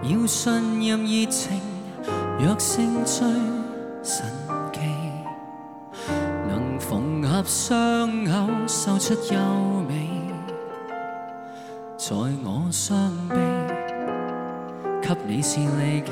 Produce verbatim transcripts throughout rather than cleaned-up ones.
要信任熱情，若勝最神奇，能縫合傷口，秀出優美，在我雙臂，給你是利器。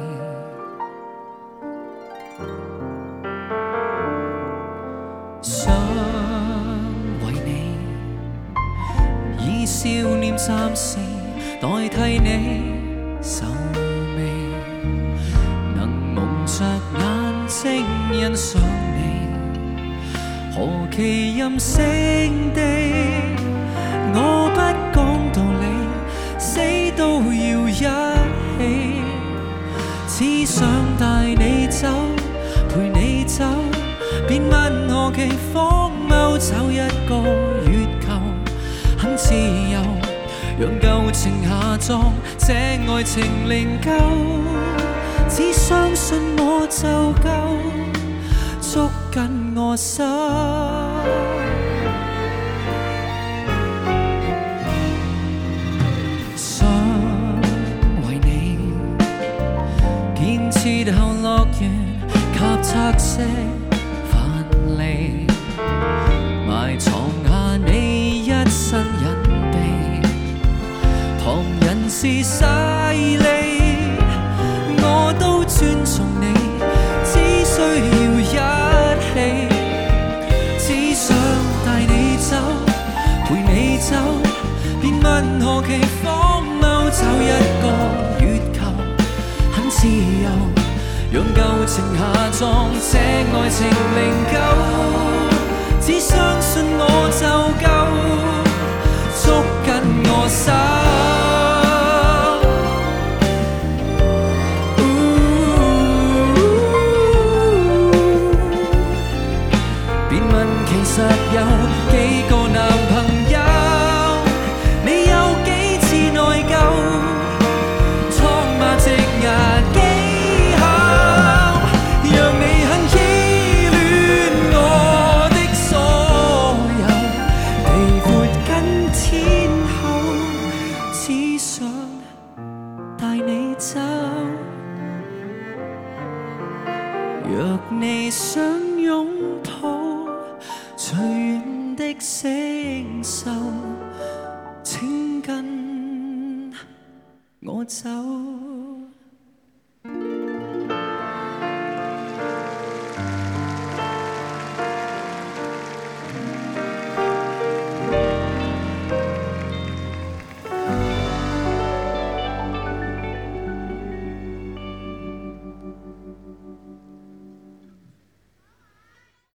想為你，以少年暫時代替你愁眉，能蒙着眼睛欣賞你，何其任性地，我不講道理，死都要一起，只想帶你走，陪你走，便問何其荒謬，找一個月球，很自由，讓舊情下葬，這愛情靈柩，只相信我就夠，捉緊我手。想為你建設後樂園及拆卸藩籬，埋藏下你一身隱秘，旁人是勢利，我都尊重你，只需要一起，只想帶你走，陪你走，便問何其荒謬，找一個月球，很自由，讓舊情下葬，這愛情靈柩，只相信我就夠，捉緊我手。別問其實有幾個男朋友，你有幾次內疚，蒼馬直牙技巧，讓你很依戀我的所有，地闊跟天厚，只想帶你走。若你想擁抱隨緣的星宿，請跟我走。